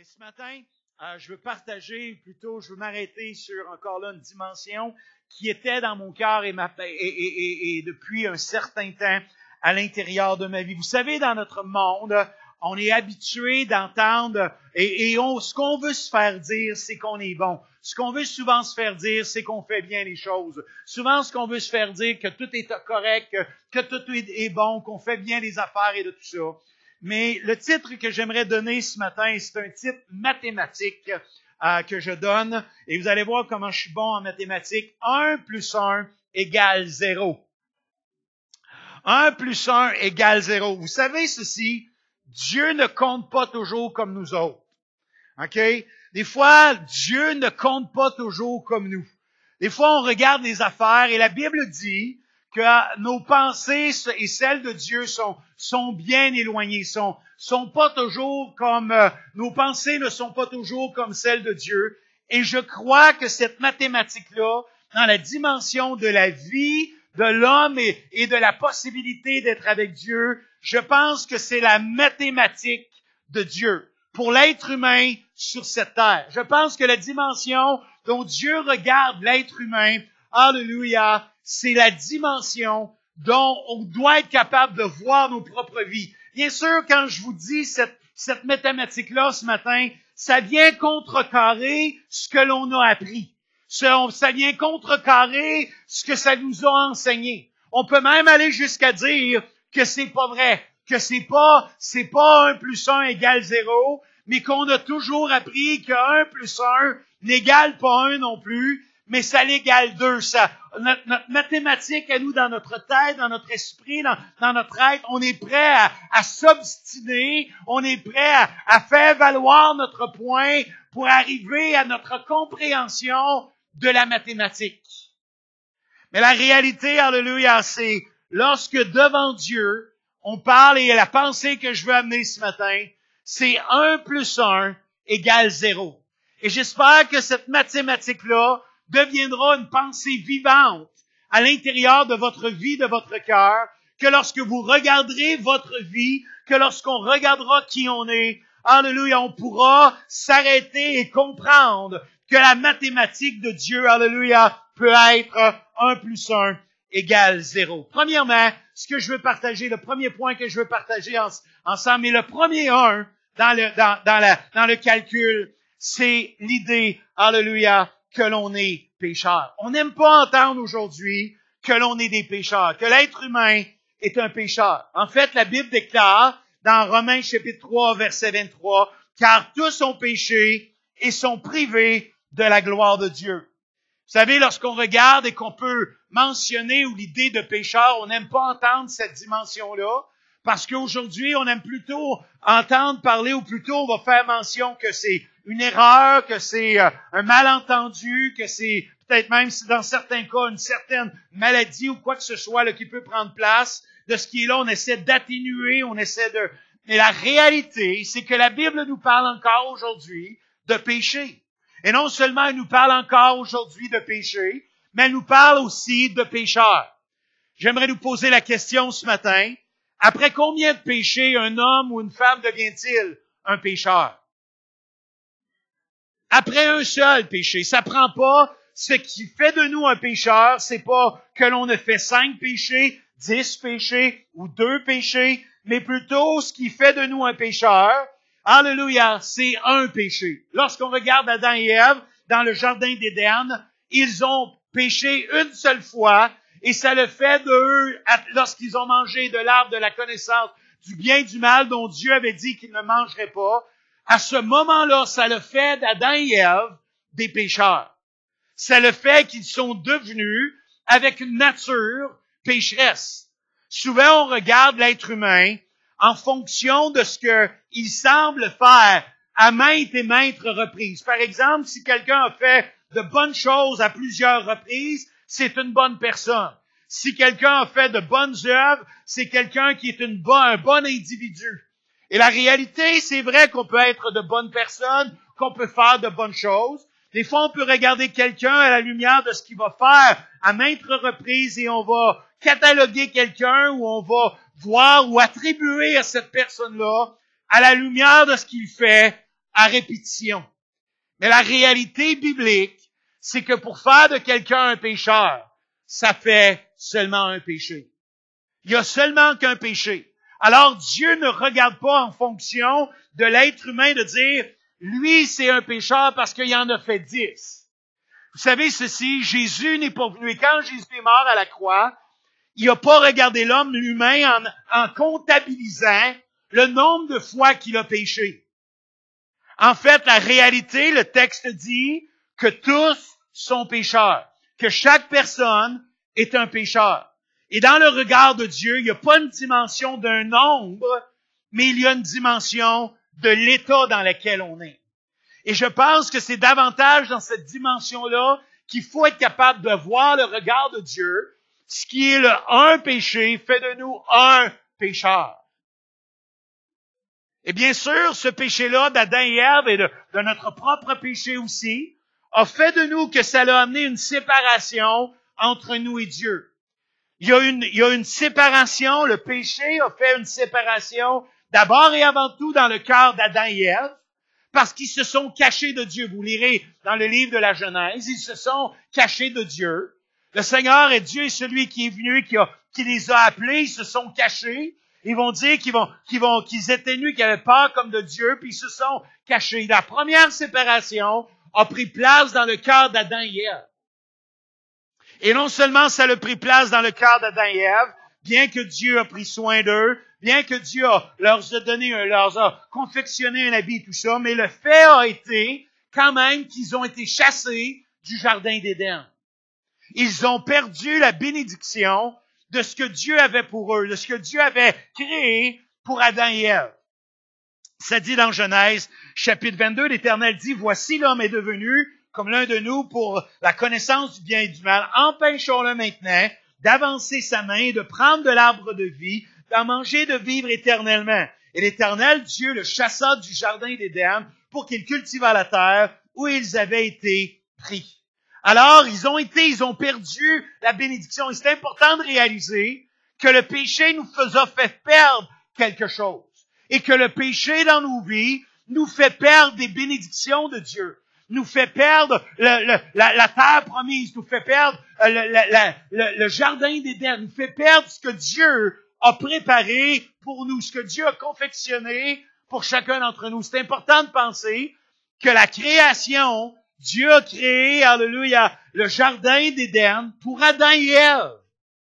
Mais ce matin, je veux partager, plutôt, je veux m'arrêter sur encore là une dimension qui était dans mon cœur et depuis un certain temps à l'intérieur de ma vie. Vous savez, dans notre monde, on est habitué d'entendre ce qu'on veut se faire dire, c'est qu'on est bon. Ce qu'on veut souvent se faire dire, c'est qu'on fait bien les choses. Souvent, ce qu'on veut se faire dire, que tout est correct, que tout est bon, qu'on fait bien les affaires et de tout ça. Mais le titre que j'aimerais donner ce matin, c'est un titre mathématique que je donne. Et vous allez voir comment je suis bon en mathématiques. 1 plus 1 égale 0. 1 plus 1 égale 0. Vous savez ceci, Dieu ne compte pas toujours comme nous autres. OK? Des fois, Dieu ne compte pas toujours comme nous. Des fois, on regarde les affaires et la Bible dit que nos pensées et celles de Dieu sont bien éloignées, sont pas toujours comme, nos pensées ne sont pas toujours comme celles de Dieu. Et je crois que cette mathématique-là, dans la dimension de la vie de l'homme et de la possibilité d'être avec Dieu, je pense que c'est la mathématique de Dieu pour l'être humain sur cette terre. Je pense que la dimension dont Dieu regarde l'être humain, alléluia, c'est la dimension dont on doit être capable de voir nos propres vies. Bien sûr, quand je vous dis cette mathématique-là ce matin, ça vient contrecarrer ce que l'on a appris. Ça vient contrecarrer ce que ça nous a enseigné. On peut même aller jusqu'à dire que c'est pas vrai, que c'est pas 1 plus 1 égale 0, mais qu'on a toujours appris que 1 plus 1 n'égale pas 1 non plus, mais ça l'égale 2. Notre mathématique à nous, dans notre tête, dans notre esprit, dans notre être, on est prêt à s'obstiner, on est prêt à faire valoir notre point pour arriver à notre compréhension de la mathématique. Mais la réalité, alléluia, c'est lorsque devant Dieu, on parle, et la pensée que je veux amener ce matin, c'est 1 plus 1 égale 0. Et j'espère que cette mathématique-là deviendra une pensée vivante à l'intérieur de votre vie, de votre cœur, que lorsque vous regarderez votre vie, que lorsqu'on regardera qui on est, alléluia, on pourra s'arrêter et comprendre que la mathématique de Dieu, alléluia, peut être 1 plus 1 égale 0. Premièrement, ce que je veux partager, le premier point que je veux partager ensemble, et le premier 1 dans le calcul, c'est l'idée, alléluia, que l'on est pécheur. On n'aime pas entendre aujourd'hui que l'on est des pécheurs, que l'être humain est un pécheur. En fait, la Bible déclare dans Romains chapitre 3, verset 23, « Car tous ont péché et sont privés de la gloire de Dieu. » Vous savez, lorsqu'on regarde et qu'on peut mentionner ou l'idée de pécheur, on n'aime pas entendre cette dimension-là, parce qu'aujourd'hui, on aime plutôt entendre parler, ou plutôt on va faire mention que c'est une erreur, que c'est un malentendu, que c'est peut-être même, si dans certains cas, une certaine maladie ou quoi que ce soit là, qui peut prendre place de ce qui est là. On essaie d'atténuer, on essaie de... Mais la réalité, c'est que la Bible nous parle encore aujourd'hui de péché. Et non seulement elle nous parle encore aujourd'hui de péché, mais elle nous parle aussi de pécheurs. J'aimerais nous poser la question ce matin. Après combien de péchés un homme ou une femme devient-il un pécheur? Après un seul péché. Ça prend pas ce qui fait de nous un pécheur. C'est pas que l'on a fait 5 péchés, 10 péchés ou 2 péchés, mais plutôt ce qui fait de nous un pécheur. Alléluia, c'est un péché. Lorsqu'on regarde Adam et Ève dans le jardin d'Éden, ils ont péché une seule fois et ça le fait d'eux lorsqu'ils ont mangé de l'arbre de la connaissance du bien et du mal dont Dieu avait dit qu'ils ne mangeraient pas. À ce moment-là, ça le fait d'Adam et Ève des pécheurs. Ça le fait qu'ils sont devenus avec une nature pécheresse. Souvent, on regarde l'être humain en fonction de ce qu'il semble faire à maintes et maintes reprises. Par exemple, si quelqu'un a fait de bonnes choses à plusieurs reprises, c'est une bonne personne. Si quelqu'un a fait de bonnes œuvres, c'est quelqu'un qui est un bon individu. Et la réalité, c'est vrai qu'on peut être de bonnes personnes, qu'on peut faire de bonnes choses. Des fois, on peut regarder quelqu'un à la lumière de ce qu'il va faire à maintes reprises et on va cataloguer quelqu'un ou on va voir ou attribuer à cette personne-là, à la lumière de ce qu'il fait, à répétition. Mais la réalité biblique, c'est que pour faire de quelqu'un un pécheur, ça fait seulement un péché. Il y a seulement qu'un péché. Alors Dieu ne regarde pas en fonction de l'être humain de dire, lui c'est un pécheur parce qu'il en a fait 10. Vous savez ceci, Jésus n'est pas venu. Et quand Jésus est mort à la croix, il n'a pas regardé l'homme humain en comptabilisant le nombre de fois qu'il a péché. En fait, la réalité, le texte dit que tous sont pécheurs, que chaque personne est un pécheur. Et dans le regard de Dieu, il n'y a pas une dimension d'un nombre, mais il y a une dimension de l'état dans lequel on est. Et je pense que c'est davantage dans cette dimension-là qu'il faut être capable de voir le regard de Dieu. Ce qui est un péché fait de nous un pécheur. Et bien sûr, ce péché-là d'Adam et Ève et de notre propre péché aussi, a fait de nous que ça a amené une séparation entre nous et Dieu. Il y a une séparation, le péché a fait une séparation d'abord et avant tout dans le cœur d'Adam et Ève, parce qu'ils se sont cachés de Dieu. Vous lirez dans le livre de la Genèse, ils se sont cachés de Dieu. Le Seigneur est Dieu, est celui qui est venu, qui les a appelés, ils se sont cachés. Ils vont dire qu'ils étaient nus, qu'ils avaient peur comme de Dieu, puis ils se sont cachés. La première séparation a pris place dans le cœur d'Adam et Ève. Et non seulement ça a pris place dans le cœur d'Adam et Ève, bien que Dieu a pris soin d'eux, bien que Dieu leur a confectionné un habit et tout ça, mais le fait a été quand même qu'ils ont été chassés du jardin d'Éden. Ils ont perdu la bénédiction de ce que Dieu avait pour eux, de ce que Dieu avait créé pour Adam et Ève. Ça dit dans Genèse, chapitre 22, l'Éternel dit, « Voici l'homme est devenu comme l'un de nous pour la connaissance du bien et du mal. Empêchons-le maintenant d'avancer sa main et de prendre de l'arbre de vie, d'en manger, de vivre éternellement. » Et l'Éternel, Dieu, le chassa du jardin d'Éden pour qu'il cultivât la terre où ils avaient été pris. Alors, ils ont perdu la bénédiction. Et c'est important de réaliser que le péché nous a fait perdre quelque chose. Et que le péché dans nos vies nous fait perdre des bénédictions de Dieu. Nous fait perdre la terre promise. Nous fait perdre le jardin d'Éden. Nous fait perdre ce que Dieu a préparé pour nous. Ce que Dieu a confectionné pour chacun d'entre nous. C'est important de penser que la création, Dieu a créé, alléluia, le jardin d'Éden pour Adam et Ève.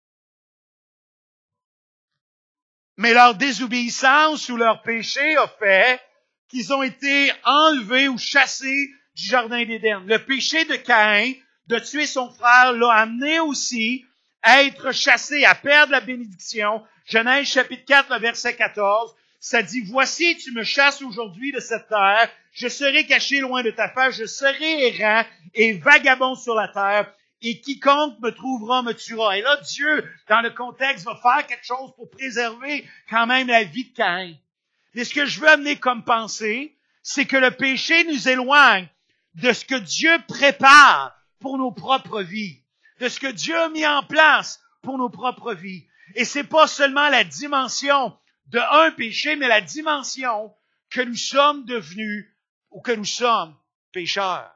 Mais leur désobéissance ou leur péché a fait qu'ils ont été enlevés ou chassés du jardin d'Éden. Le péché de Caïn, de tuer son frère, l'a amené aussi à être chassé, à perdre la bénédiction. Genèse chapitre 4, le verset 14, ça dit, « Voici, tu me chasses aujourd'hui de cette terre, je serai caché loin de ta face, je serai errant et vagabond sur la terre, et quiconque me trouvera me tuera. » Et là, Dieu, dans le contexte, va faire quelque chose pour préserver quand même la vie de Caïn. Mais ce que je veux amener comme pensée, c'est que le péché nous éloigne de ce que Dieu prépare pour nos propres vies, de ce que Dieu a mis en place pour nos propres vies. Et c'est pas seulement la dimension de un péché, mais la dimension que nous sommes devenus ou que nous sommes pécheurs.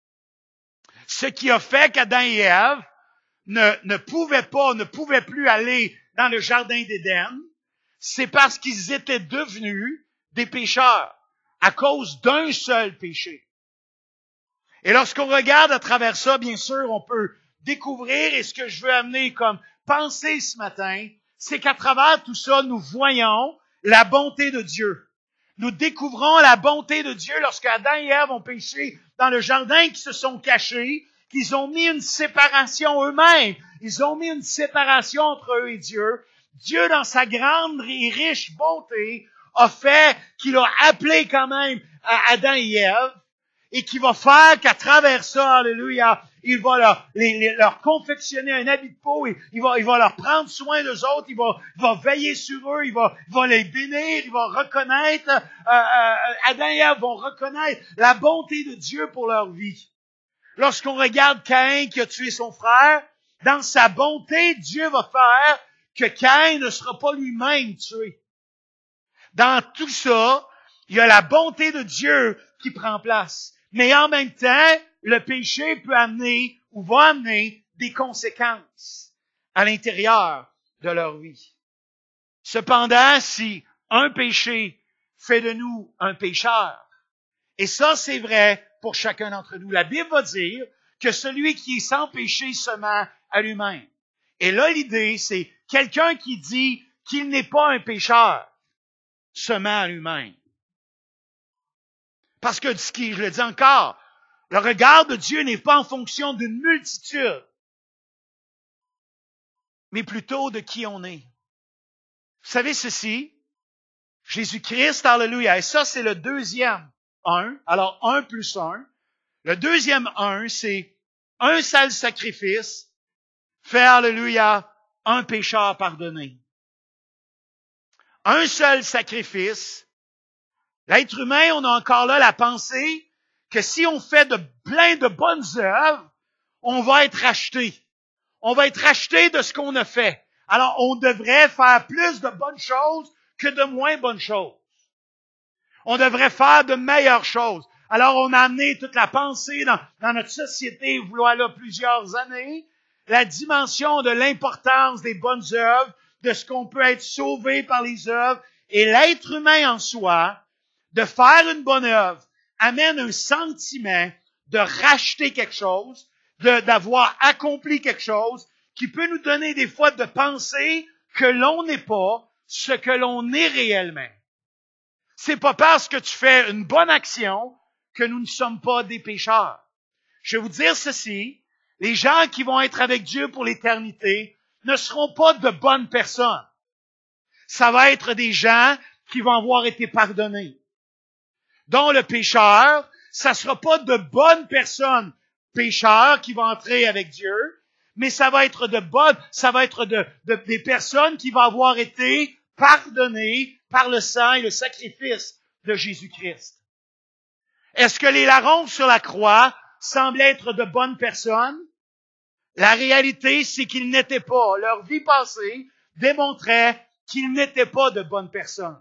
Ce qui a fait qu'Adam et Ève ne pouvaient plus aller dans le jardin d'Éden, c'est parce qu'ils étaient devenus des pécheurs à cause d'un seul péché. Et lorsqu'on regarde à travers ça, bien sûr, on peut découvrir, et ce que je veux amener comme pensée ce matin, c'est qu'à travers tout ça, nous voyons la bonté de Dieu. Nous découvrons la bonté de Dieu lorsque Adam et Ève ont péché dans le jardin, qu'ils se sont cachés, qu'ils ont mis une séparation eux-mêmes. Ils ont mis une séparation entre eux et Dieu. Dieu, dans sa grande et riche bonté, a fait qu'il a appelé quand même Adam et Ève, et qui va faire qu'à travers ça, alléluia, il va leur confectionner un habit de peau, et il va leur prendre soin d'eux autres, il va veiller sur eux, il va les bénir, il va reconnaître, Adam et Ève vont reconnaître la bonté de Dieu pour leur vie. Lorsqu'on regarde Caïn qui a tué son frère, dans sa bonté, Dieu va faire que Caïn ne sera pas lui-même tué. Dans tout ça, il y a la bonté de Dieu qui prend place. Mais en même temps, le péché peut amener ou va amener des conséquences à l'intérieur de leur vie. Cependant, si un péché fait de nous un pécheur, et ça c'est vrai pour chacun d'entre nous, la Bible va dire que celui qui est sans péché se ment à lui-même. Et là, l'idée, c'est quelqu'un qui dit qu'il n'est pas un pécheur se ment à lui-même. Parce que, je le dis encore, le regard de Dieu n'est pas en fonction d'une multitude, mais plutôt de qui on est. Vous savez ceci? Jésus-Christ, alléluia. Et ça, c'est le deuxième 1. Alors, 1 plus 1. Le deuxième 1, c'est un seul sacrifice fait, alléluia, un pécheur pardonné. Un seul sacrifice. L'être humain, on a encore là la pensée que si on fait plein de bonnes œuvres, on va être racheté. On va être racheté de ce qu'on a fait. Alors, on devrait faire plus de bonnes choses que de moins bonnes choses. On devrait faire de meilleures choses. Alors, on a amené toute la pensée dans notre société, voilà plusieurs années, la dimension de l'importance des bonnes œuvres, de ce qu'on peut être sauvé par les œuvres, et l'être humain en soi, de faire une bonne œuvre, amène un sentiment de racheter quelque chose, d'avoir accompli quelque chose, qui peut nous donner des fois de penser que l'on n'est pas ce que l'on est réellement. C'est pas parce que tu fais une bonne action que nous ne sommes pas des pécheurs. Je vais vous dire ceci, les gens qui vont être avec Dieu pour l'éternité ne seront pas de bonnes personnes. Ça va être des gens qui vont avoir été pardonnés. Dont le pécheur, ça sera pas de bonnes personnes pécheurs qui vont entrer avec Dieu, mais ça va être des personnes qui vont avoir été pardonnées par le sang et le sacrifice de Jésus-Christ. Est-ce que les larrons sur la croix semblaient être de bonnes personnes? La réalité, c'est qu'ils n'étaient pas. Leur vie passée démontrait qu'ils n'étaient pas de bonnes personnes.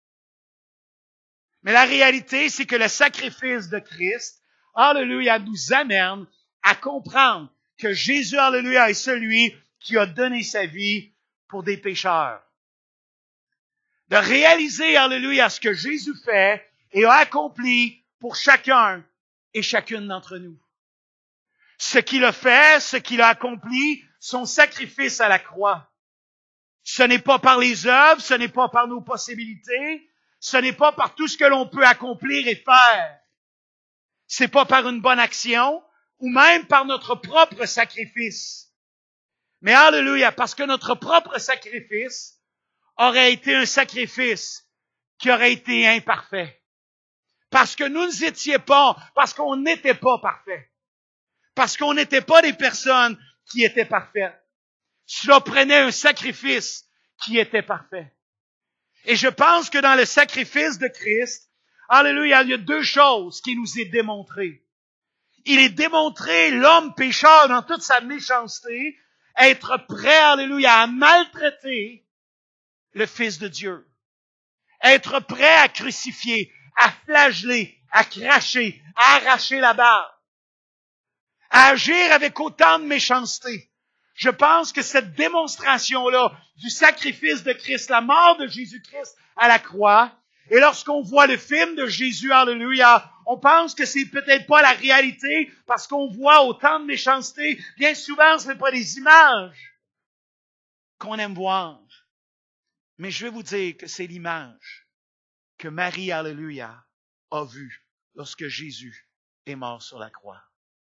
Mais la réalité, c'est que le sacrifice de Christ, alléluia, nous amène à comprendre que Jésus, alléluia, est celui qui a donné sa vie pour des pécheurs. De réaliser, alléluia, ce que Jésus fait et a accompli pour chacun et chacune d'entre nous. Ce qu'il a fait, ce qu'il a accompli, son sacrifice à la croix. Ce n'est pas par les œuvres, ce n'est pas par nos possibilités, ce n'est pas par tout ce que l'on peut accomplir et faire. C'est pas par une bonne action ou même par notre propre sacrifice. Mais alléluia, parce que notre propre sacrifice aurait été un sacrifice qui aurait été imparfait. Parce que nous ne étions pas, parce qu'on n'était pas parfaits. Parce qu'on n'était pas des personnes qui étaient parfaites. Cela prenait un sacrifice qui était parfait. Et je pense que dans le sacrifice de Christ, alléluia, il y a deux choses qui nous est démontrées. Il est démontré l'homme pécheur dans toute sa méchanceté, être prêt, alléluia, à maltraiter le Fils de Dieu. Être prêt à crucifier, à flageller, à cracher, à arracher la barbe. À agir avec autant de méchanceté. Je pense que cette démonstration-là du sacrifice de Christ, la mort de Jésus-Christ à la croix, et lorsqu'on voit le film de Jésus, alléluia, on pense que c'est peut-être pas la réalité parce qu'on voit autant de méchanceté. Bien souvent, ce n'est pas des images qu'on aime voir. Mais je vais vous dire que c'est l'image que Marie, alléluia, a vue lorsque Jésus est mort sur la croix.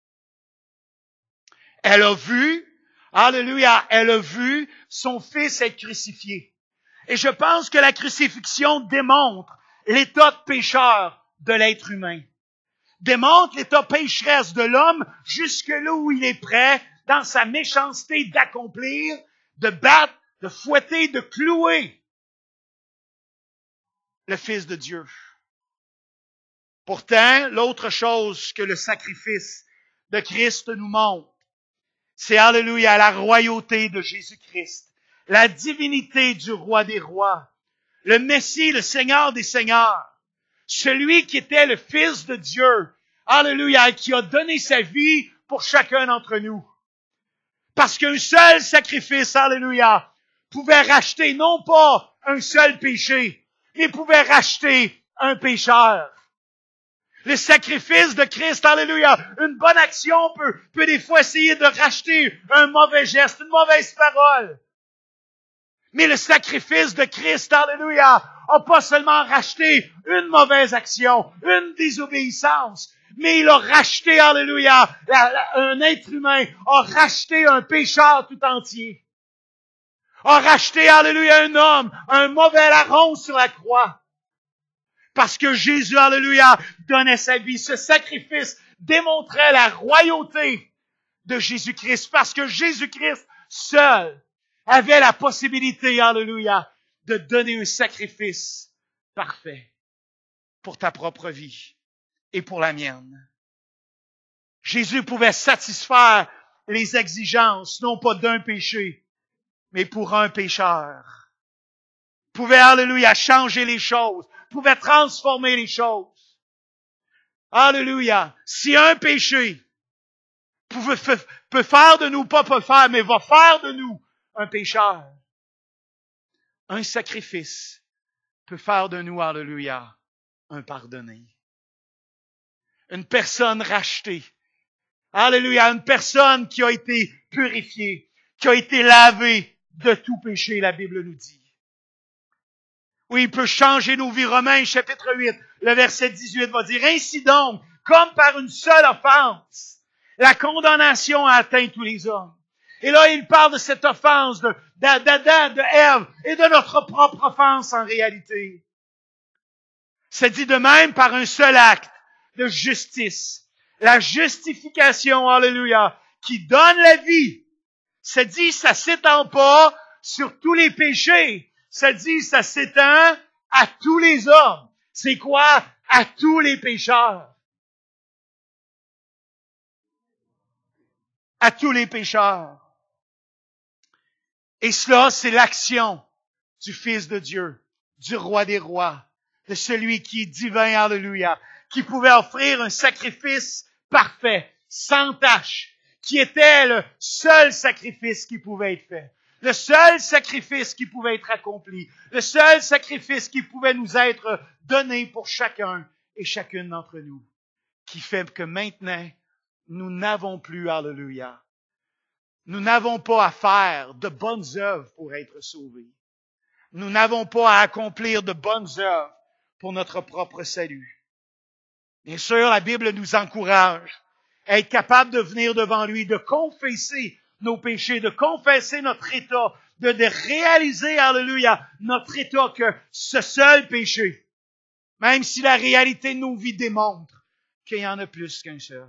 Elle a vu, alléluia, elle a vu son fils être crucifié. Et je pense que la crucifixion démontre l'état de pécheur de l'être humain. Démontre l'état pécheresse de l'homme jusque là où il est prêt, dans sa méchanceté, d'accomplir, de battre, de fouetter, de clouer le Fils de Dieu. Pourtant, l'autre chose que le sacrifice de Christ nous montre, c'est, alléluia, la royauté de Jésus-Christ, la divinité du roi des rois, le Messie, le Seigneur des seigneurs, celui qui était le Fils de Dieu, alléluia, qui a donné sa vie pour chacun d'entre nous. Parce qu'un seul sacrifice, alléluia, pouvait racheter non pas un seul péché, mais pouvait racheter un pécheur. Le sacrifice de Christ, alléluia, une bonne action peut des fois essayer de racheter un mauvais geste, une mauvaise parole. Mais le sacrifice de Christ, alléluia, a pas seulement racheté une mauvaise action, une désobéissance, mais il a racheté, alléluia, un être humain, a racheté un pécheur tout entier. A racheté, alléluia, un homme, un mauvais larron sur la croix. Parce que Jésus, alléluia, donnait sa vie. Ce sacrifice démontrait la royauté de Jésus-Christ. Parce que Jésus-Christ seul avait la possibilité, alléluia, de donner un sacrifice parfait pour ta propre vie et pour la mienne. Jésus pouvait satisfaire les exigences, non pas d'un péché, mais pour un pécheur. Pouvait, alléluia, changer les choses, pouvait transformer les choses. Alléluia. Si un péché peut faire de nous, pas peut faire, mais va faire de nous un pécheur, un sacrifice peut faire de nous, alléluia, un pardonné. Une personne rachetée. Alléluia, une personne qui a été purifiée, qui a été lavée de tout péché, la Bible nous dit. Oui, il peut changer nos vies. Romains, chapitre 8, le verset 18 va dire, « Ainsi donc, comme par une seule offense, la condamnation a atteint tous les hommes. » Et là, il parle de cette offense d'Adam, de Ève, et de notre propre offense en réalité. C'est dit de même par un seul acte de justice. La justification, alléluia, qui donne la vie. C'est dit, ça s'étend pas sur tous les péchés. Ça dit, ça s'étend à tous les hommes. C'est quoi? À tous les pécheurs. À tous les pécheurs. Et cela, c'est l'action du Fils de Dieu, du Roi des rois, de celui qui est divin, alléluia, qui pouvait offrir un sacrifice parfait, sans tache, qui était le seul sacrifice qui pouvait être fait. Le seul sacrifice qui pouvait être accompli. Le seul sacrifice qui pouvait nous être donné pour chacun et chacune d'entre nous. Qui fait que maintenant, nous n'avons plus, alléluia. Nous n'avons pas à faire de bonnes œuvres pour être sauvés. Nous n'avons pas à accomplir de bonnes œuvres pour notre propre salut. Bien sûr, la Bible nous encourage à être capable de venir devant lui, de confesser nos péchés, de confesser notre état, de réaliser, alléluia, notre état que ce seul péché, même si la réalité de nos vies démontre qu'il y en a plus qu'un seul.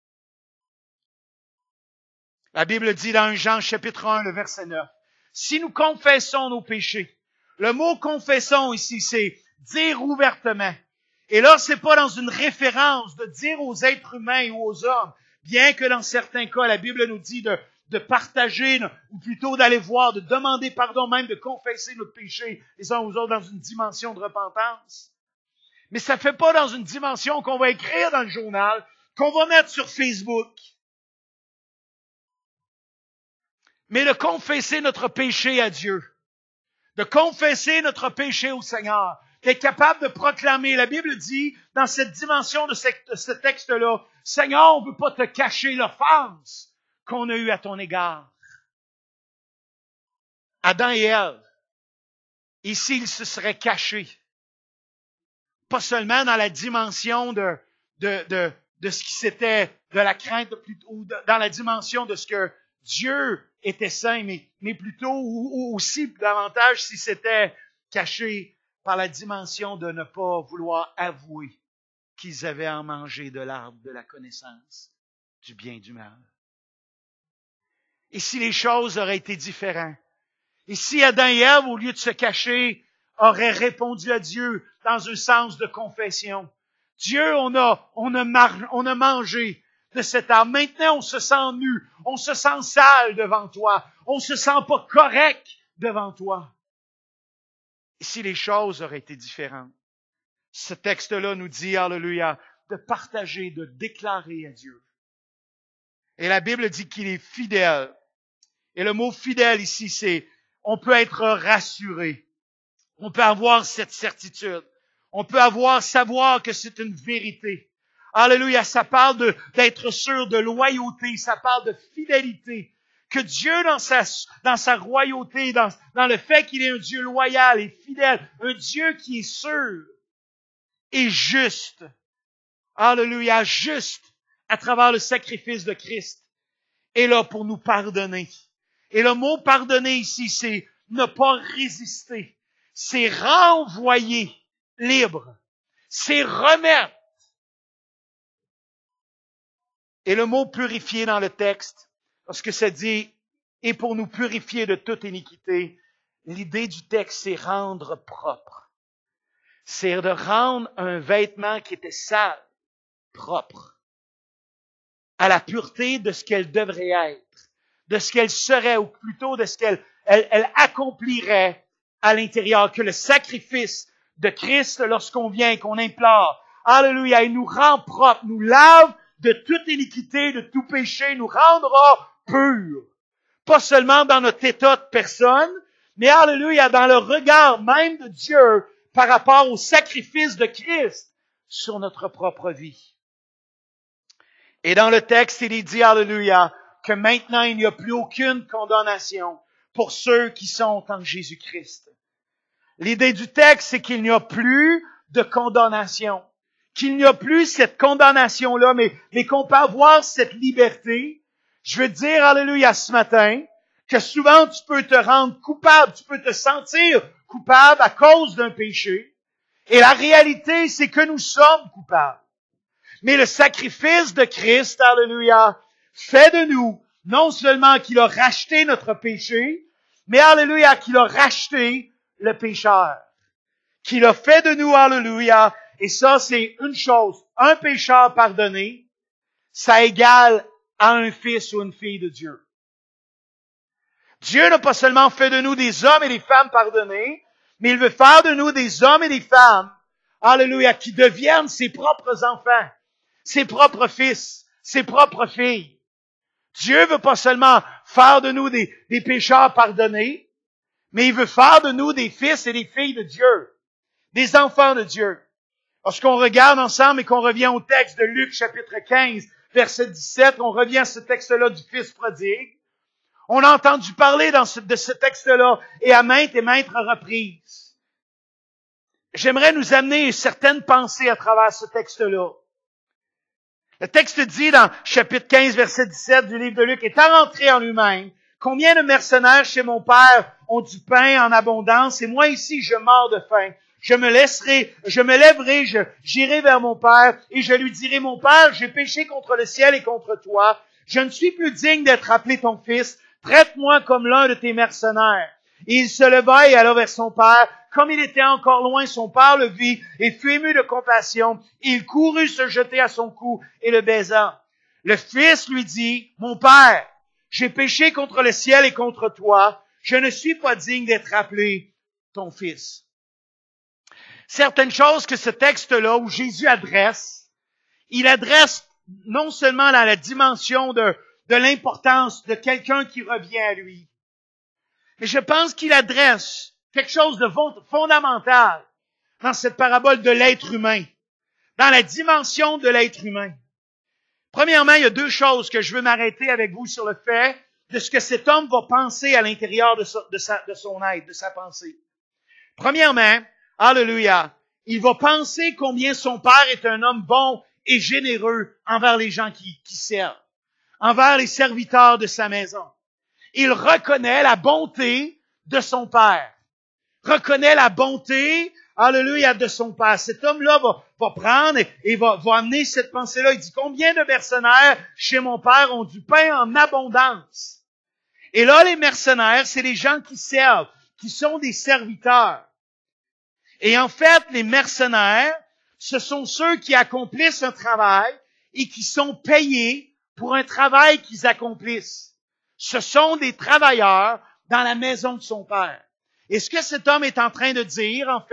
La Bible dit dans Jean chapitre 1, le verset 9, « Si nous confessons nos péchés », le mot « confessons » ici, c'est dire ouvertement. Et là, c'est pas dans une référence de dire aux êtres humains ou aux hommes, bien que dans certains cas, la Bible nous dit de partager, ou plutôt d'aller voir, de demander pardon, même de confesser notre péché les uns aux autres dans une dimension de repentance. Mais ça ne fait pas dans une dimension qu'on va écrire dans le journal, qu'on va mettre sur Facebook. Mais de confesser notre péché à Dieu, de confesser notre péché au Seigneur, d'être capable de proclamer. La Bible dit, dans cette dimension de ce texte-là, « Seigneur, on ne veut pas te cacher l'offense qu'on a eue à ton égard. » Adam et Ève, ici, ils se seraient cachés. Pas seulement dans la dimension de ce qui c'était, de la crainte, ou dans la dimension de ce que Dieu était saint, mais plutôt, ou aussi davantage si c'était caché par la dimension de ne pas vouloir avouer qu'ils avaient en mangé de l'arbre de la connaissance du bien et du mal. Et si les choses auraient été différentes? Et si Adam et Ève, au lieu de se cacher, auraient répondu à Dieu dans un sens de confession? Dieu, on a mangé de cet arbre. Maintenant, on se sent nu. On se sent sale devant toi. On se sent pas correct devant toi. Et si les choses auraient été différentes? ce texte-là nous dit, alléluia, de partager, de déclarer à Dieu. Et la Bible dit qu'il est fidèle. Et le mot fidèle ici, c'est, on peut être rassuré. On peut avoir cette certitude. On peut savoir que c'est une vérité. Alléluia, ça parle d'être sûr, de loyauté, ça parle de fidélité. Que Dieu, dans sa royauté, dans le fait qu'il est un Dieu loyal et fidèle, un Dieu qui est sûr et juste. Alléluia, juste à travers le sacrifice de Christ, est là pour nous pardonner. Et le mot pardonner ici, c'est ne pas résister. C'est renvoyer libre. C'est remettre. Et le mot purifier dans le texte, lorsque ça dit « et pour nous purifier de toute iniquité », l'idée du texte, c'est rendre propre. C'est de rendre un vêtement qui était sale, propre, à la pureté de ce qu'elle devrait être, de ce qu'elle serait, ou plutôt de ce qu'elle accomplirait à l'intérieur, que le sacrifice de Christ, lorsqu'on vient et qu'on implore, alléluia, il nous rend propre, nous lave de toute iniquité, de tout péché, nous rendra purs. Pas seulement dans notre état de personne, mais alléluia, dans le regard même de Dieu par rapport au sacrifice de Christ sur notre propre vie. Et dans le texte, il est dit, alléluia, que maintenant il n'y a plus aucune condamnation pour ceux qui sont en Jésus-Christ. L'idée du texte, c'est qu'il n'y a plus de condamnation. Qu'il n'y a plus cette condamnation-là, mais qu'on peut avoir cette liberté. Je veux dire, alléluia, ce matin, que souvent tu peux te rendre coupable, tu peux te sentir coupable à cause d'un péché. Et la réalité, c'est que nous sommes coupables. Mais le sacrifice de Christ, alléluia, fait de nous, non seulement qu'il a racheté notre péché, mais alléluia, qu'il a racheté le pécheur. Qu'il a fait de nous, alléluia, et ça c'est une chose, un pécheur pardonné, ça égale à un fils ou une fille de Dieu. Dieu n'a pas seulement fait de nous des hommes et des femmes pardonnés, mais il veut faire de nous des hommes et des femmes, alléluia, qui deviennent ses propres enfants, ses propres fils, ses propres filles. Dieu veut pas seulement faire de nous des pécheurs pardonnés, mais il veut faire de nous des fils et des filles de Dieu, des enfants de Dieu. Lorsqu'on regarde ensemble et qu'on revient au texte de Luc chapitre 15, verset 17, on revient à ce texte-là du fils prodigue. On a entendu parler de ce texte-là et à maintes reprises. J'aimerais nous amener certaines pensées à travers ce texte-là. Le texte dit dans chapitre 15, verset 17 du livre de Luc, « Étant rentré en lui-même, combien de mercenaires chez mon père ont du pain en abondance, et moi ici je meurs de faim. Je me lèverai, j'irai vers mon père, et je lui dirai, mon père, j'ai péché contre le ciel et contre toi. Je ne suis plus digne d'être appelé ton fils. Traite-moi comme l'un de tes mercenaires. » Et il se leva et alla vers son père. Comme il était encore loin, son père le vit et fut ému de compassion. Il courut se jeter à son cou et le baisa. Le fils lui dit, « Mon père, j'ai péché contre le ciel et contre toi. Je ne suis pas digne d'être appelé ton fils. » Certaines choses que ce texte-là, où Jésus adresse, il adresse non seulement dans la dimension de l'importance de quelqu'un qui revient à lui, mais je pense qu'il adresse quelque chose de fondamental dans cette parabole de l'être humain, dans la dimension de l'être humain. Premièrement, il y a deux choses que je veux m'arrêter avec vous sur le fait de ce que cet homme va penser à l'intérieur de son être, de sa pensée. Premièrement, alléluia, il va penser combien son père est un homme bon et généreux envers les gens qui servent, envers les serviteurs de sa maison. Il reconnaît la bonté de son père. Reconnaît la bonté, alléluia, de son père. Cet homme-là va prendre et va amener cette pensée-là. Il dit, combien de mercenaires chez mon père ont du pain en abondance? Et là, les mercenaires, c'est les gens qui servent, qui sont des serviteurs. Et en fait, les mercenaires, ce sont ceux qui accomplissent un travail et qui sont payés pour un travail qu'ils accomplissent. Ce sont des travailleurs dans la maison de son père. Et ce que cet homme est en train de dire, en fait,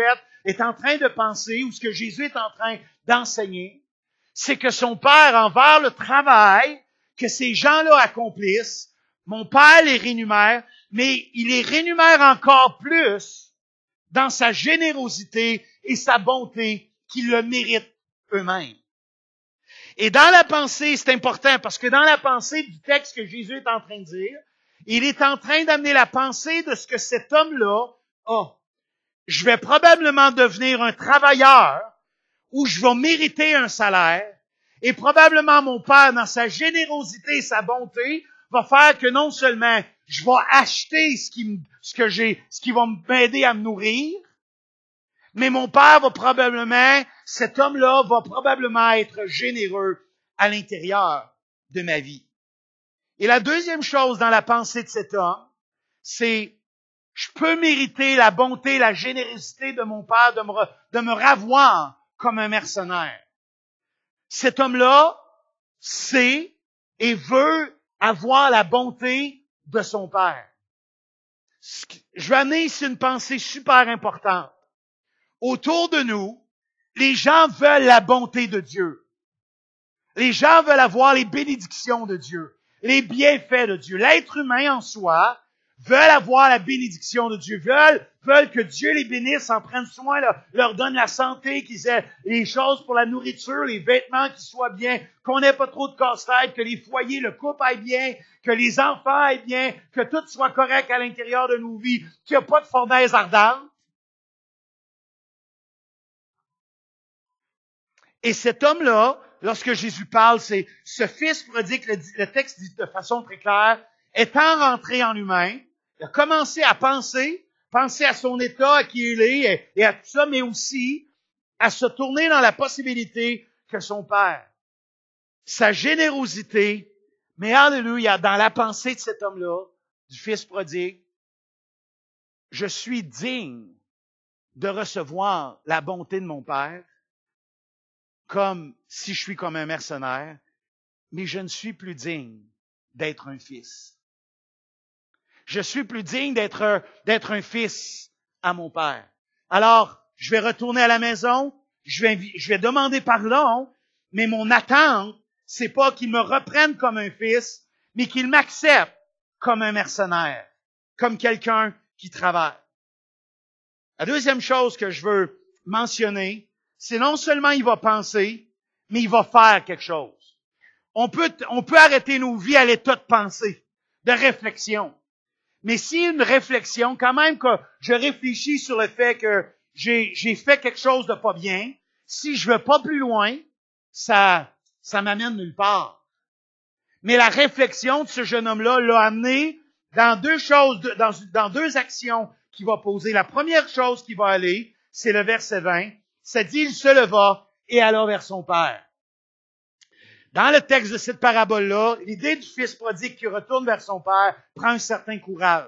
est en train de penser, ou ce que Jésus est en train d'enseigner, c'est que son Père, envers le travail que ces gens-là accomplissent, mon Père les rémunère, mais il les rémunère encore plus dans sa générosité et sa bonté qu'ils le méritent eux-mêmes. Et dans la pensée, c'est important, parce que dans la pensée du texte que Jésus est en train de dire, il est en train d'amener la pensée de ce que cet homme-là a. Je vais probablement devenir un travailleur où je vais mériter un salaire, et probablement mon Père, dans sa générosité et sa bonté, va faire que non seulement je vais acheter ce qui va m'aider à me nourrir, mais mon Père cet homme-là va probablement être généreux à l'intérieur de ma vie. Et la deuxième chose dans la pensée de cet homme, c'est je peux mériter la bonté, la générosité de mon Père de me ravoir comme un mercenaire. Cet homme-là sait et veut avoir la bonté de son Père. Je vais amener ici une pensée super importante. Autour de nous, les gens veulent la bonté de Dieu. Les gens veulent avoir les bénédictions de Dieu, les bienfaits de Dieu. L'être humain en soi veulent avoir la bénédiction de Dieu, veulent que Dieu les bénisse, en prenne soin, leur donne la santé, qu'ils aient les choses pour la nourriture, les vêtements qui soient bien, qu'on n'ait pas trop de casse-tête, que les foyers, le couple aille bien, que les enfants aillent bien, que tout soit correct à l'intérieur de nos vies, qu'il n'y a pas de fournaise ardente. Et cet homme-là, lorsque Jésus parle, c'est ce fils prodigue, le texte dit de façon très claire, étant rentré en humain, il a commencé à penser à son état, à qui il est, et à tout ça, mais aussi à se tourner dans la possibilité que son Père, sa générosité, mais alléluia, dans la pensée de cet homme-là, du fils prodigue, je suis digne de recevoir la bonté de mon Père, comme si je suis comme un mercenaire, mais je ne suis plus digne d'être un fils. Je suis plus digne d'être un fils à mon Père. Alors, je vais retourner à la maison, je vais demander pardon, mais mon attente, c'est pas qu'il me reprenne comme un fils, mais qu'il m'accepte comme un mercenaire, comme quelqu'un qui travaille. La deuxième chose que je veux mentionner, c'est non seulement il va penser, mais il va faire quelque chose. On peut arrêter nos vies à l'état de pensée, de réflexion. Mais si une réflexion, quand même que je réfléchis sur le fait que j'ai fait quelque chose de pas bien, si je veux pas plus loin, ça m'amène nulle part. Mais la réflexion de ce jeune homme-là l'a amené dans deux choses, dans deux actions qu'il va poser. La première chose qui va aller, c'est le verset 20. Ça dit, il se leva et alla vers son père. Dans le texte de cette parabole-là, l'idée du fils prodigue qui retourne vers son père prend un certain courage.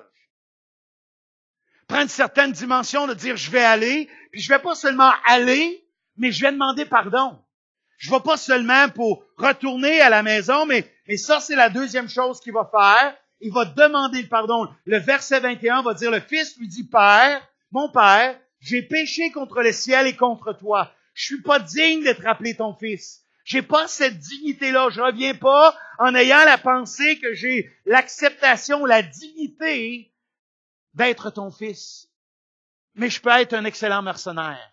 Prend une certaine dimension de dire, je vais aller, puis je vais pas seulement aller, mais je vais demander pardon. Je vais pas seulement pour retourner à la maison, mais ça, c'est la deuxième chose qu'il va faire. Il va demander le pardon. Le verset 21 va dire, le fils lui dit, Père, mon père, j'ai péché contre le ciel et contre toi. Je suis pas digne d'être appelé ton fils. J'ai pas cette dignité-là. Je reviens pas en ayant la pensée que j'ai l'acceptation, la dignité d'être ton fils. Mais je peux être un excellent mercenaire.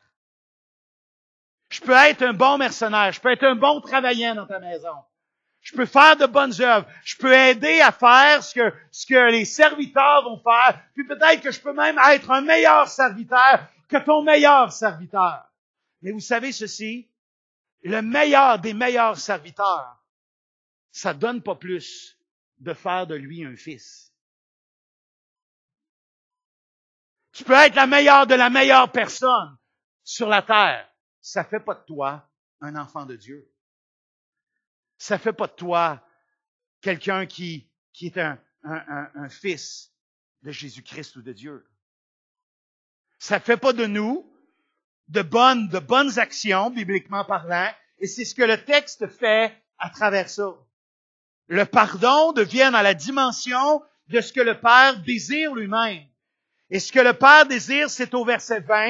Je peux être un bon mercenaire. Je peux être un bon travaillant dans ta maison. Je peux faire de bonnes œuvres. Je peux aider à faire ce que les serviteurs vont faire. Puis peut-être que je peux même être un meilleur serviteur que ton meilleur serviteur. Mais vous savez ceci, le meilleur des meilleurs serviteurs, ça donne pas plus de faire de lui un fils. Tu peux être la meilleure de la meilleure personne sur la terre. Ça fait pas de toi un enfant de Dieu. Ça fait pas de toi quelqu'un qui est un fils de Jésus-Christ ou de Dieu. Ça fait pas de nous de bonnes actions, bibliquement parlant, et c'est ce que le texte fait à travers ça. Le pardon devient dans la dimension de ce que le Père désire lui-même. Et ce que le Père désire, c'est au verset 20,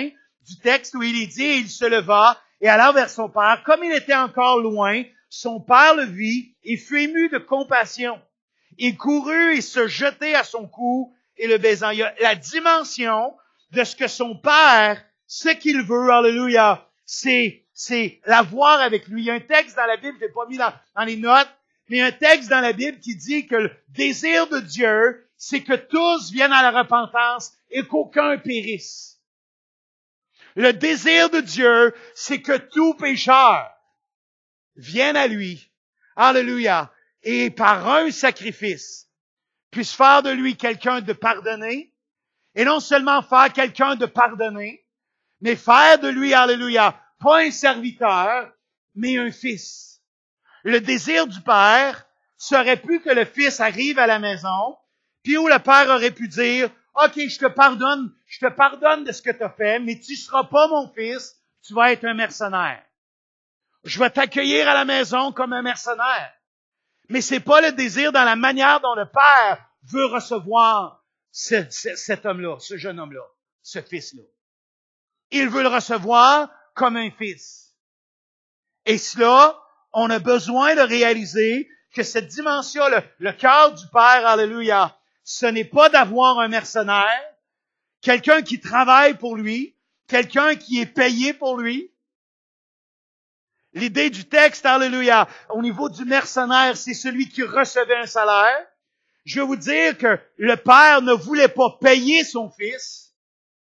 du texte où il est dit, et il se leva et alla vers son père. Comme il était encore loin, son père le vit et fut ému de compassion. Il courut et se jetait à son cou et le baisant. Il y a la dimension de ce que son père, ce qu'il veut, alléluia, c'est l'avoir avec lui. Il y a un texte dans la Bible, je l'ai pas mis dans les notes, mais il y a un texte dans la Bible qui dit que le désir de Dieu, c'est que tous viennent à la repentance et qu'aucun périsse. Le désir de Dieu, c'est que tout pécheur vienne à lui, alléluia, et par un sacrifice, puisse faire de lui quelqu'un de pardonné, et non seulement faire quelqu'un de pardonné, mais faire de lui, alléluia, pas un serviteur, mais un fils. Le désir du Père serait plus que le Fils arrive à la maison, puis où le Père aurait pu dire, OK, je te pardonne de ce que tu as fait, mais tu seras pas mon fils, tu vas être un mercenaire. Je vais t'accueillir à la maison comme un mercenaire. Mais c'est pas le désir dans la manière dont le Père veut recevoir cet homme-là, ce jeune homme-là, ce fils-là. Il veut le recevoir comme un fils. Et cela, on a besoin de réaliser que cette dimension, le cœur du Père, alléluia, ce n'est pas d'avoir un mercenaire, quelqu'un qui travaille pour lui, quelqu'un qui est payé pour lui. L'idée du texte, alléluia, au niveau du mercenaire, c'est celui qui recevait un salaire. Je vais vous dire que le Père ne voulait pas payer son fils,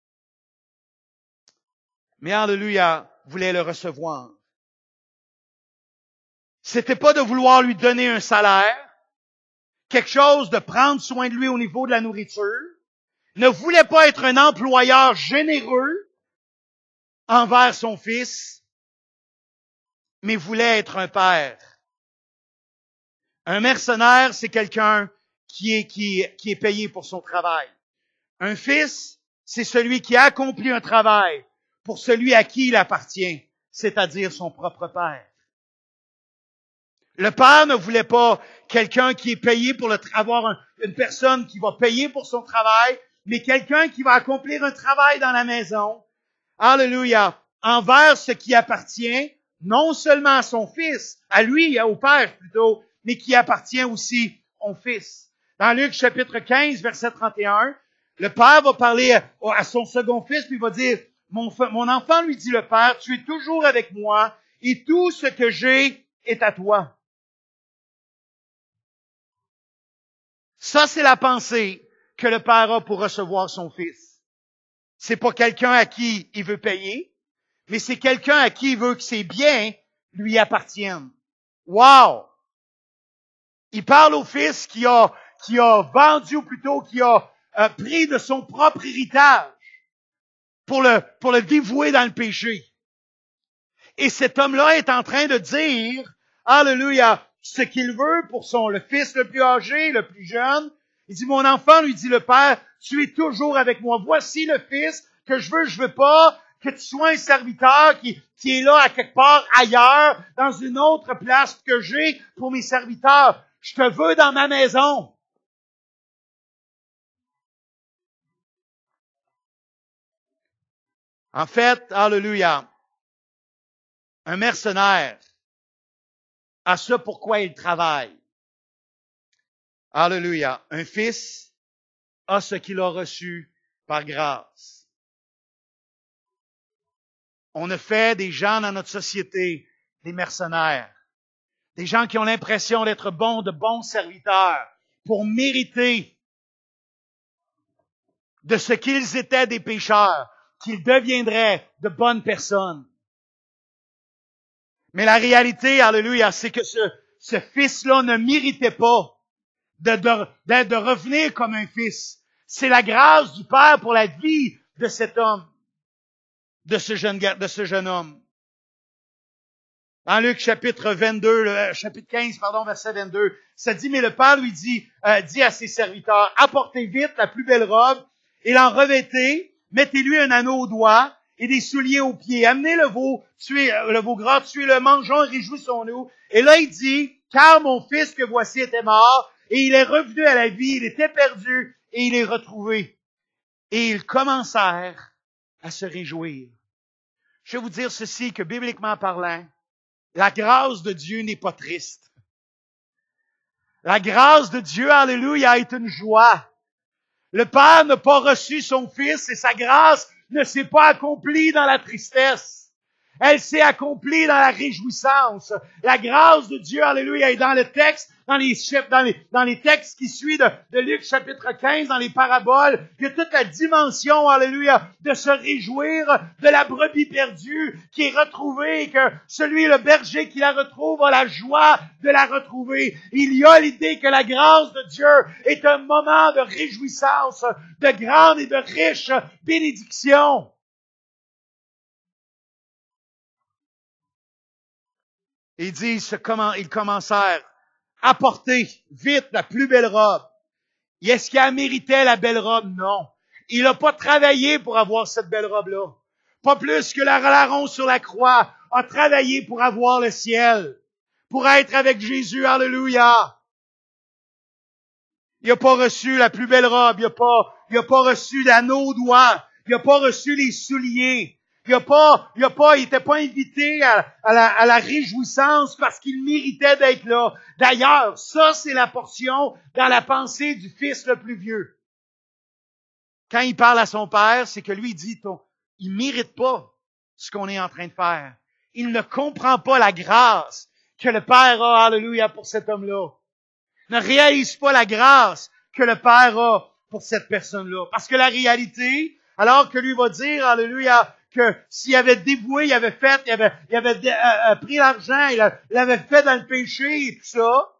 mais alléluia, voulait le recevoir. C'était pas de vouloir lui donner un salaire, quelque chose de prendre soin de lui au niveau de la nourriture, ne voulait pas être un employeur généreux envers son fils, mais voulait être un père. Un mercenaire, c'est quelqu'un qui est payé pour son travail. Un fils, c'est celui qui a accompli un travail pour celui à qui il appartient, c'est-à-dire son propre père. Le père ne voulait pas quelqu'un qui est payé pour avoir une personne qui va payer pour son travail, mais quelqu'un qui va accomplir un travail dans la maison. Alléluia. Envers ce qui appartient, non seulement à son fils, à lui, au père plutôt, mais qui appartient aussi au fils. Dans Luc chapitre 15, verset 31, le père va parler à son second fils, puis il va dire, mon enfant, lui dit le père, tu es toujours avec moi, et tout ce que j'ai est à toi. Ça, c'est la pensée que le père a pour recevoir son fils. C'est pas quelqu'un à qui il veut payer, mais c'est quelqu'un à qui il veut que ses biens lui appartiennent. Wow! Il parle au fils qui a vendu, ou plutôt qui a pris de son propre héritage pour le dévouer dans le péché. Et cet homme-là est en train de dire, alléluia, ce qu'il veut pour le fils le plus âgé, le plus jeune. Il dit, mon enfant, lui dit le père, tu es toujours avec moi. Voici le fils que je veux pas que tu sois un serviteur qui est là à quelque part ailleurs, dans une autre place que j'ai pour mes serviteurs. Je te veux dans ma maison. En fait, alléluia, un mercenaire a ce pourquoi il travaille. Alléluia. Un fils a ce qu'il a reçu par grâce. On a fait des gens dans notre société des mercenaires. Des gens qui ont l'impression d'être de bons serviteurs pour mériter de ce qu'ils étaient des pécheurs, qu'ils deviendraient de bonnes personnes. Mais la réalité, alléluia, c'est que ce fils-là ne méritait pas de revenir comme un fils. C'est la grâce du Père pour la vie de cet homme, de ce jeune homme. Dans Luc chapitre 15, verset 22, ça dit, mais le Père lui dit à ses serviteurs, apportez vite la plus belle robe et l'en revêtez, mettez-lui un anneau au doigt et des souliers aux pieds. Amenez le veau gras, tuez-le, mangeons et réjouissons-nous. Et là, il dit, car mon fils que voici était mort et il est revenu à la vie, il était perdu et il est retrouvé. Et ils commencèrent à se réjouir. Je vais vous dire ceci, que bibliquement parlant, la grâce de Dieu n'est pas triste. La grâce de Dieu, alléluia, est une joie. Le Père n'a pas reçu son Fils et sa grâce ne s'est pas accomplie dans la tristesse. Elle s'est accomplie dans la réjouissance. La grâce de Dieu, alléluia, est dans le texte, dans les textes qui suivent de Luc chapitre 15, dans les paraboles. Il y a toute la dimension, alléluia, de se réjouir de la brebis perdue qui est retrouvée et que le berger qui la retrouve a la joie de la retrouver. Il y a l'idée que la grâce de Dieu est un moment de réjouissance, de grande et de riche bénédiction. Et il dit, ils commencèrent à porter vite la plus belle robe. Et est-ce qu'il a mérité la belle robe? Non. Il n'a pas travaillé pour avoir cette belle robe-là. Pas plus que la larron sur la croix a travaillé pour avoir le ciel. Pour être avec Jésus, alléluia. Il n'a pas reçu la plus belle robe. Il n'a pas reçu l'anneau au doigt. Il n'a pas reçu les souliers. Il était pas invité à la réjouissance parce qu'il méritait d'être là. D'ailleurs, ça, c'est la portion dans la pensée du fils le plus vieux. Quand il parle à son père, c'est que lui, il dit, il mérite pas ce qu'on est en train de faire. Il ne comprend pas la grâce que le Père a, alléluia, pour cet homme-là. Il ne réalise pas la grâce que le Père a pour cette personne-là. Parce que la réalité, alors que lui va dire, alléluia, que s'il avait dévoué, il avait pris l'argent, il l'avait fait dans le péché et tout ça.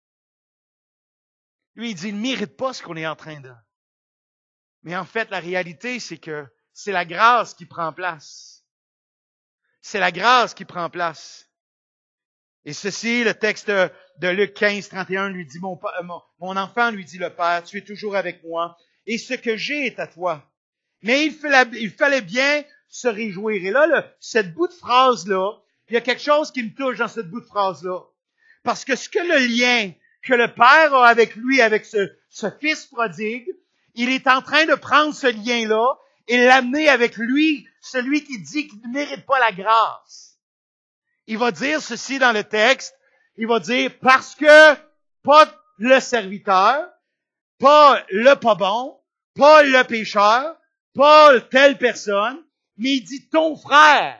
Lui, il dit, il ne mérite pas ce qu'on est en train de. Mais en fait, la réalité, c'est que c'est la grâce qui prend place. C'est la grâce qui prend place. Et ceci, le texte de Luc 15, 31 lui dit, mon enfant, lui dit le Père, tu es toujours avec moi, et ce que j'ai est à toi. Mais il fallait bien se réjouir. Et là, cette bout de phrase-là, il y a quelque chose qui me touche dans cette bout de phrase-là. Parce que le lien que le Père a avec lui, avec ce fils prodigue, il est en train de prendre ce lien-là et l'amener avec lui, celui qui dit qu'il ne mérite pas la grâce. Il va dire ceci dans le texte. Il va dire, parce que pas le serviteur, pas le pas bon, pas le pécheur, pas telle personne, mais il dit ton frère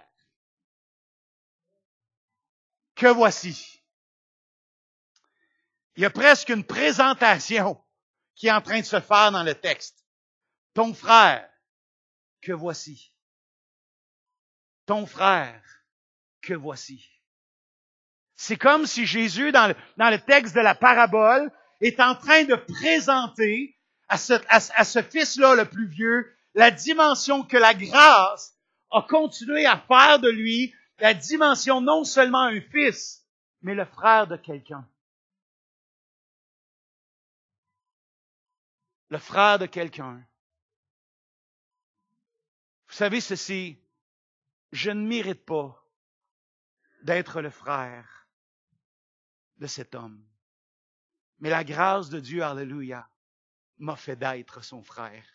que voici. Il y a presque une présentation qui est en train de se faire dans le texte. Ton frère que voici. Ton frère que voici. C'est comme si Jésus, dans le texte de la parabole, est en train de présenter à ce fils-là, le plus vieux, la dimension que la grâce a continué à faire de lui, la dimension non seulement un fils, mais le frère de quelqu'un. Le frère de quelqu'un. Vous savez ceci, je ne mérite pas d'être le frère de cet homme. Mais la grâce de Dieu, alléluia, m'a fait d'être son frère.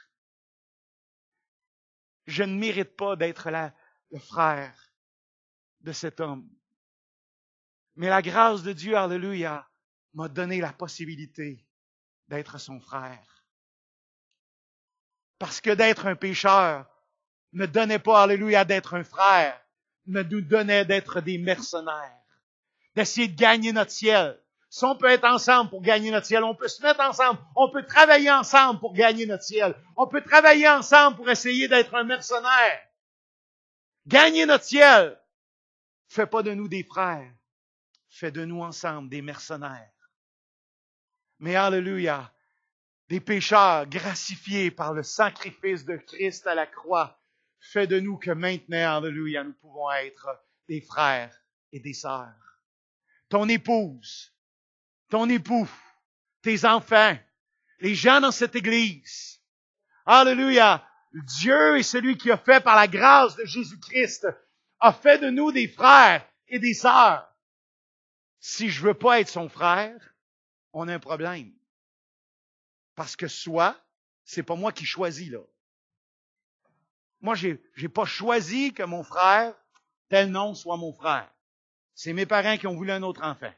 Je ne mérite pas d'être le frère de cet homme. Mais la grâce de Dieu, alléluia, m'a donné la possibilité d'être son frère. Parce que d'être un pécheur ne donnait pas, alléluia, d'être un frère, ne nous donnait d'être des mercenaires, d'essayer de gagner notre ciel. Si on peut être ensemble pour gagner notre ciel, on peut se mettre ensemble, on peut travailler ensemble pour gagner notre ciel, on peut travailler ensemble pour essayer d'être un mercenaire. Gagner notre ciel, fait pas de nous des frères, fait de nous ensemble des mercenaires. Mais alléluia, des pécheurs gracifiés par le sacrifice de Christ à la croix, fait de nous que maintenant, alléluia, nous pouvons être des frères et des sœurs. Ton épouse, ton époux, tes enfants, les gens dans cette église. Alléluia! Dieu est celui qui a fait par la grâce de Jésus-Christ, a fait de nous des frères et des sœurs. Si je veux pas être son frère, on a un problème. Parce que soit, c'est pas moi qui choisis, là. Moi, j'ai pas choisi que mon frère, tel nom, soit mon frère. C'est mes parents qui ont voulu un autre enfant.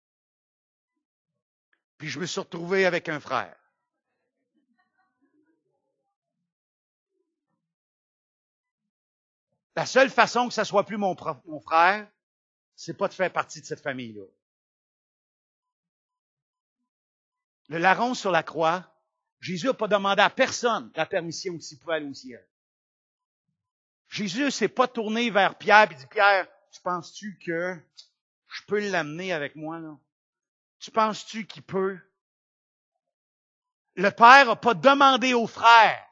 Puis je me suis retrouvé avec un frère. La seule façon que ça soit plus mon frère, c'est pas de faire partie de cette famille-là. Le larron sur la croix, Jésus n'a pas demandé à personne la permission s'il pouvait aller au ciel. Jésus s'est pas tourné vers Pierre et dit, Pierre, tu penses-tu que je peux l'amener avec moi, là? Tu penses-tu qu'il peut? Le Père n'a pas demandé aux frères.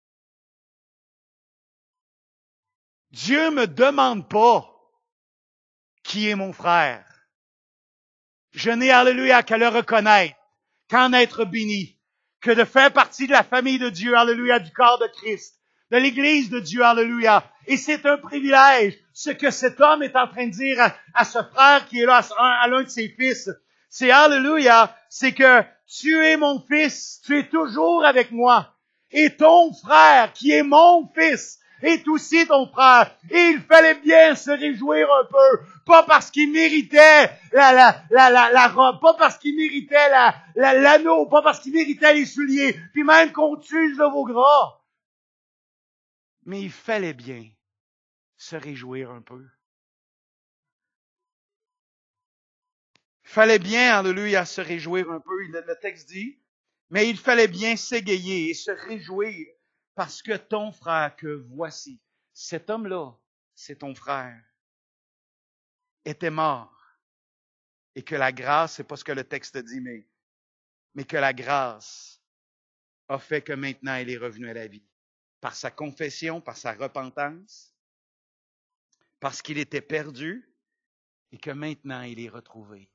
Dieu me demande pas qui est mon frère. Je n'ai, alléluia, qu'à le reconnaître, qu'en être béni, que de faire partie de la famille de Dieu, alléluia, du corps de Christ, de l'Église de Dieu, alléluia. Et c'est un privilège, ce que cet homme est en train de dire à ce frère qui est là, à l'un de ses fils. C'est alléluia, c'est que tu es mon fils, tu es toujours avec moi. Et ton frère, qui est mon fils, est aussi ton frère. Et il fallait bien se réjouir un peu. Pas parce qu'il méritait la robe, pas parce qu'il méritait l'anneau, pas parce qu'il méritait les souliers, puis même qu'on tue le veau gras. Mais il fallait bien se réjouir un peu. Il fallait bien, alléluia, se réjouir un peu. Le texte dit, mais il fallait bien s'égayer et se réjouir parce que ton frère que voici, cet homme-là, c'est ton frère, était mort. Et que la grâce, c'est pas ce que le texte dit, mais que la grâce a fait que maintenant il est revenu à la vie. Par sa confession, par sa repentance, parce qu'il était perdu et que maintenant il est retrouvé.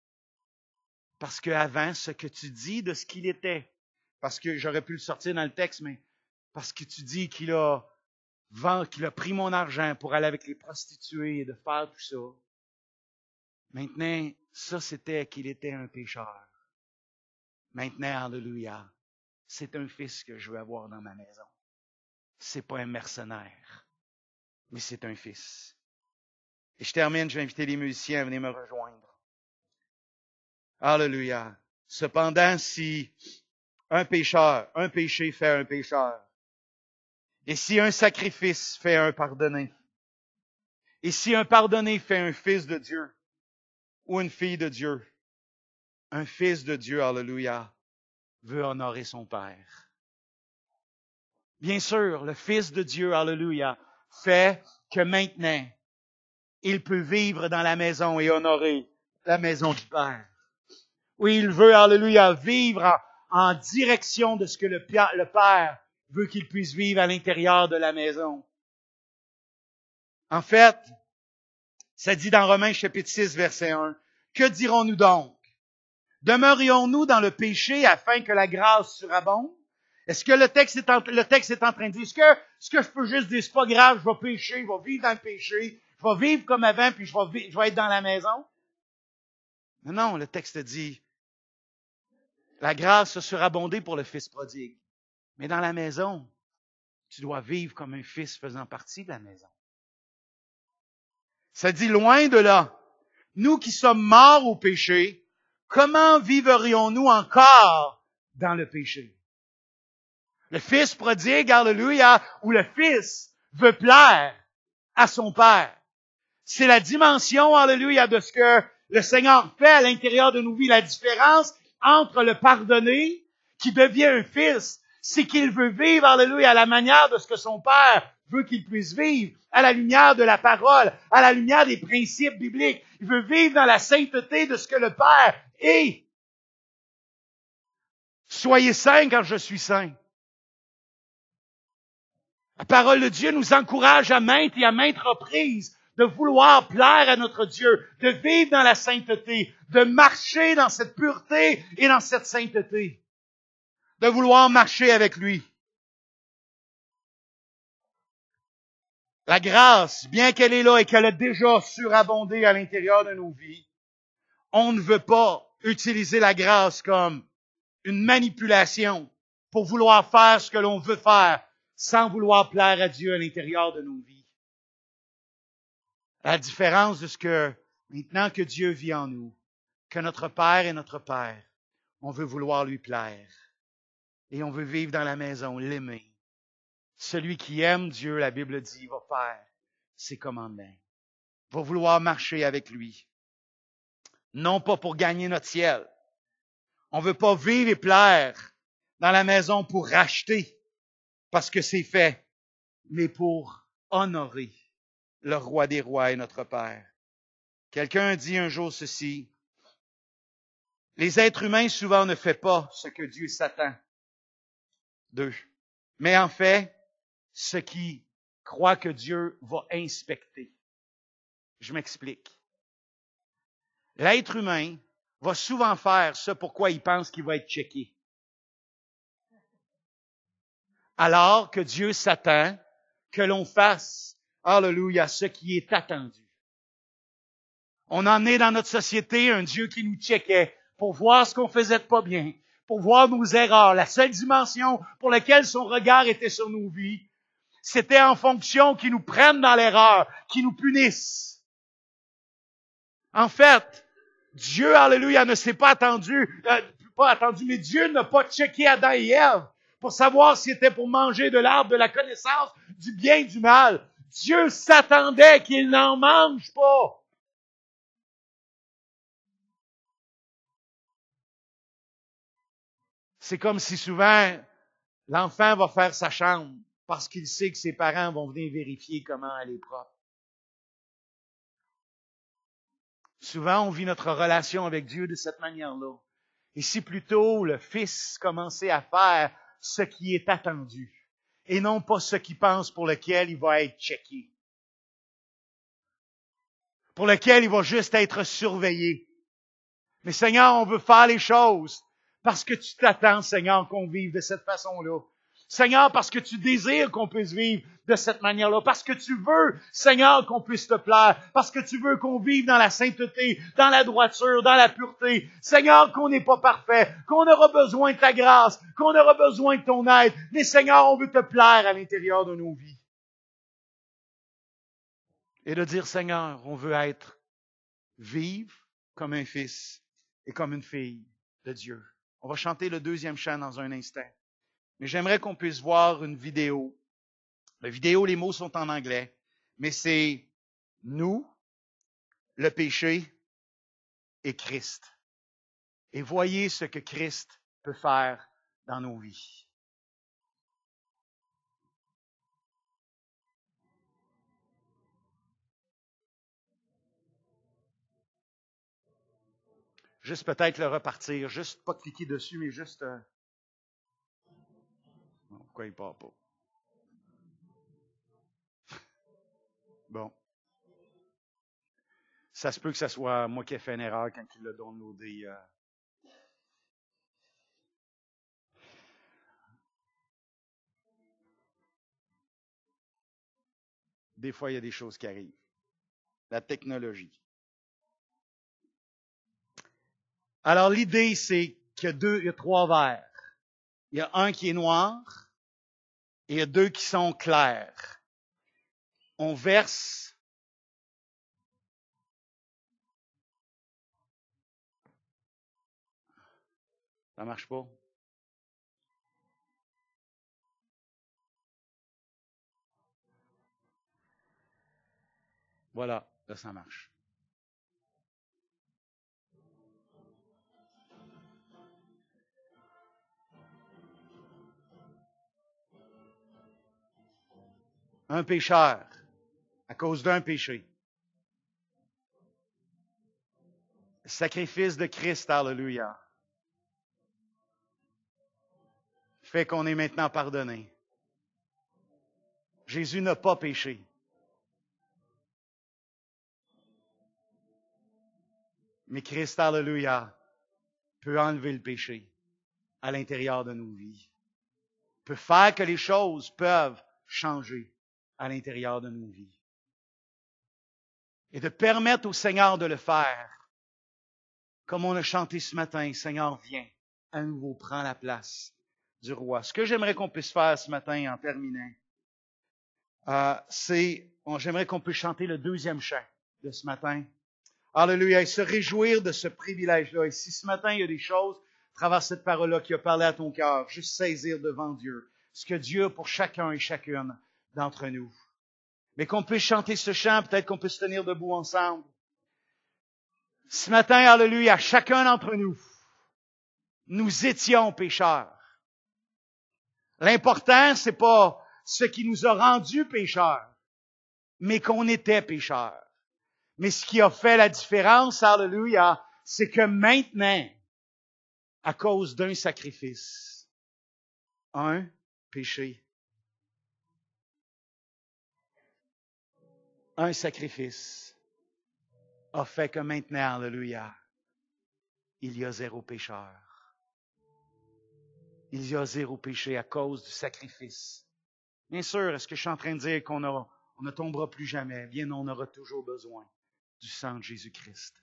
Parce qu'avant, ce que tu dis de ce qu'il était, parce que j'aurais pu le sortir dans le texte, mais parce que tu dis qu'il a pris mon argent pour aller avec les prostituées et de faire tout ça. Maintenant, ça c'était qu'il était un pécheur. Maintenant, alléluia, c'est un fils que je veux avoir dans ma maison. C'est pas un mercenaire, mais c'est un fils. Et je termine, je vais inviter les musiciens à venir me rejoindre. Alléluia. Cependant, si un péché fait un pécheur, et si un sacrifice fait un pardonné, et si un pardonné fait un fils de Dieu, ou une fille de Dieu, un fils de Dieu, alléluia, veut honorer son Père. Bien sûr, le Fils de Dieu, alléluia, fait que maintenant, il peut vivre dans la maison et honorer la maison du Père. Oui, il veut, alléluia, vivre en direction de ce que le Père veut qu'il puisse vivre à l'intérieur de la maison. En fait, ça dit dans Romains chapitre 6, verset 1, « Que dirons-nous donc? Demeurions-nous dans le péché afin que la grâce surabonde? » Est-ce que le texte est en train de dire, est-ce que je peux juste dire, c'est pas grave, je vais pécher, je vais vivre dans le péché, je vais vivre comme avant, puis je vais être dans la maison? Non, le texte dit, la grâce a surabondé pour le fils prodigue. Mais dans la maison, tu dois vivre comme un fils faisant partie de la maison. Ça dit, loin de là, nous qui sommes morts au péché, comment vivrions-nous encore dans le péché? Le fils prodigue, alléluia, où le fils veut plaire à son père. C'est la dimension, alléluia, de ce que le Seigneur fait à l'intérieur de nos vies. La différence entre le pardonné, qui devient un fils, c'est qu'il veut vivre, alléluia, à la manière de ce que son père veut qu'il puisse vivre, à la lumière de la parole, à la lumière des principes bibliques. Il veut vivre dans la sainteté de ce que le Père est. Soyez saints quand je suis saint. La parole de Dieu nous encourage à maintes et à maintes reprises de vouloir plaire à notre Dieu, de vivre dans la sainteté, de marcher dans cette pureté et dans cette sainteté, de vouloir marcher avec lui. La grâce, bien qu'elle est là et qu'elle a déjà surabondé à l'intérieur de nos vies, on ne veut pas utiliser la grâce comme une manipulation pour vouloir faire ce que l'on veut faire, sans vouloir plaire à Dieu à l'intérieur de nos vies. À la différence de ce que, maintenant que Dieu vit en nous, que notre Père est notre Père, on veut vouloir lui plaire. Et on veut vivre dans la maison, l'aimer. Celui qui aime Dieu, la Bible dit, va faire ses commandements. Va vouloir marcher avec lui. Non pas pour gagner notre ciel. On ne veut pas vivre et plaire dans la maison pour racheter, parce que c'est fait, mais pour honorer le roi des rois et notre Père. Quelqu'un a dit un jour ceci, les êtres humains souvent ne font pas ce que Dieu s'attend d'eux, mais en fait, ce qui croit que Dieu va inspecter. Je m'explique. L'être humain va souvent faire ce pourquoi il pense qu'il va être checké. Alors que Dieu s'attend que l'on fasse, alléluia, ce qui est attendu. On a emmené dans notre société un Dieu qui nous checkait pour voir ce qu'on faisait de pas bien, pour voir nos erreurs. La seule dimension pour laquelle son regard était sur nos vies, c'était en fonction qu'il nous prenne dans l'erreur, qu'il nous punisse. En fait, Dieu, alléluia, ne s'est pas attendu, mais Dieu n'a pas checké Adam et Ève pour savoir si c'était pour manger de l'arbre de la connaissance du bien et du mal. Dieu s'attendait qu'ils n'en mangent pas. C'est comme si souvent, l'enfant va faire sa chambre parce qu'il sait que ses parents vont venir vérifier comment elle est propre. Souvent, on vit notre relation avec Dieu de cette manière-là. Et si plutôt le Fils commençait à faire ce qui est attendu, et non pas ce qu'il pense pour lequel il va être checké, pour lequel il va juste être surveillé. Mais Seigneur, on veut faire les choses parce que tu t'attends, Seigneur, qu'on vive de cette façon-là. Seigneur, parce que tu désires qu'on puisse vivre de cette manière-là, parce que tu veux, Seigneur, qu'on puisse te plaire, parce que tu veux qu'on vive dans la sainteté, dans la droiture, dans la pureté. Seigneur, qu'on n'est pas parfait, qu'on aura besoin de ta grâce, qu'on aura besoin de ton aide. Mais Seigneur, on veut te plaire à l'intérieur de nos vies. Et de dire, Seigneur, on veut vivre comme un fils et comme une fille de Dieu. On va chanter le deuxième chant dans un instant. Mais j'aimerais qu'on puisse voir une vidéo. La vidéo, les mots sont en anglais, mais c'est nous, le péché et Christ. Et voyez ce que Christ peut faire dans nos vies. Juste peut-être le repartir, juste pas cliquer dessus, mais juste... Non, pourquoi il part pas? Bon. Ça se peut que ce soit moi qui ai fait une erreur quand il l'a downloadé. Des fois, il y a des choses qui arrivent. La technologie. Alors, l'idée, c'est qu'il y a trois verres. Il y a un qui est noir et il y a deux qui sont clairs. On verse ça marche pas? Voilà, là ça marche. Un pécheur, à cause d'un péché. Le sacrifice de Christ, alléluia, fait qu'on est maintenant pardonné. Jésus n'a pas péché. Mais Christ, alléluia, peut enlever le péché à l'intérieur de nos vies. Peut faire que les choses peuvent changer à l'intérieur de nos vies. Et de permettre au Seigneur de le faire. Comme on a chanté ce matin, Seigneur, viens, à nouveau, prends la place du roi. Ce que j'aimerais qu'on puisse faire ce matin en terminant, j'aimerais qu'on puisse chanter le deuxième chant de ce matin. Alléluia, et se réjouir de ce privilège-là. Et si ce matin, il y a des choses à travers cette parole-là qui a parlé à ton cœur, juste saisir devant Dieu ce que Dieu a pour chacun et chacune d'entre nous. Mais qu'on puisse chanter ce chant, peut-être qu'on puisse se tenir debout ensemble. Ce matin, alléluia, chacun d'entre nous, nous étions pécheurs. L'important, c'est pas ce qui nous a rendus pécheurs, mais qu'on était pécheurs. Mais ce qui a fait la différence, alléluia, c'est que maintenant, à cause d'un sacrifice, un péché, un sacrifice a fait que maintenant, alléluia, il y a zéro pécheur. Il y a zéro péché à cause du sacrifice. Bien sûr, est-ce que je suis en train de dire qu'on ne tombera plus jamais? Bien non, on aura toujours besoin du sang de Jésus-Christ.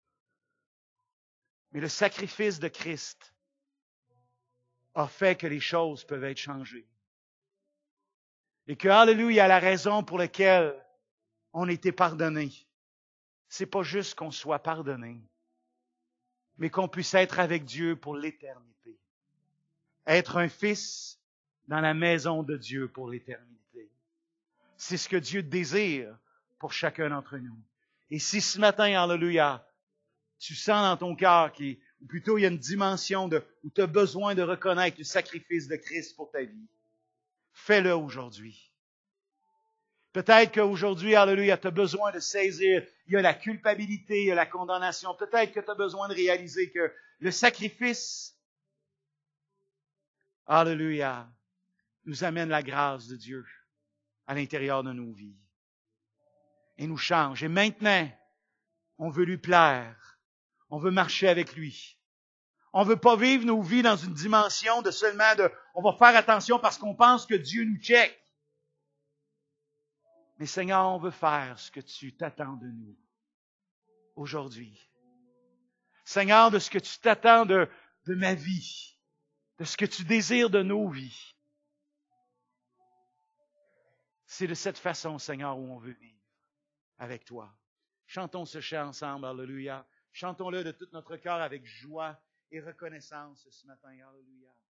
Mais le sacrifice de Christ a fait que les choses peuvent être changées. Et que, alléluia, la raison pour laquelle on a été pardonné, c'est pas juste qu'on soit pardonné, mais qu'on puisse être avec Dieu pour l'éternité. Être un fils dans la maison de Dieu pour l'éternité. C'est ce que Dieu désire pour chacun d'entre nous. Et si ce matin, alléluia, tu sens dans ton cœur ou plutôt il y a une dimension où tu as besoin de reconnaître le sacrifice de Christ pour ta vie, fais-le aujourd'hui. Peut-être qu'aujourd'hui, alléluia, tu as besoin de saisir, il y a la culpabilité, il y a la condamnation. Peut-être que tu as besoin de réaliser que le sacrifice, alléluia, nous amène la grâce de Dieu à l'intérieur de nos vies. Et nous change. Et maintenant, on veut lui plaire. On veut marcher avec lui. On veut pas vivre nos vies dans une dimension de seulement on va faire attention parce qu'on pense que Dieu nous check. Mais Seigneur, on veut faire ce que tu t'attends de nous aujourd'hui. Seigneur, de ce que tu t'attends de ma vie, de ce que tu désires de nos vies. C'est de cette façon, Seigneur, où on veut vivre avec toi. Chantons ce chant ensemble, alléluia. Chantons-le de tout notre cœur avec joie et reconnaissance ce matin, alléluia.